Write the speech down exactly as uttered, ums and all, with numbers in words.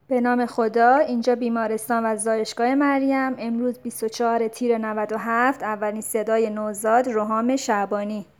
به نام خدا. اینجا بیمارستان و زایشگاه مریم. امروز بیست و چهارم تیر نود و هفت. اولین صدای نوزاد روحام شعبانی.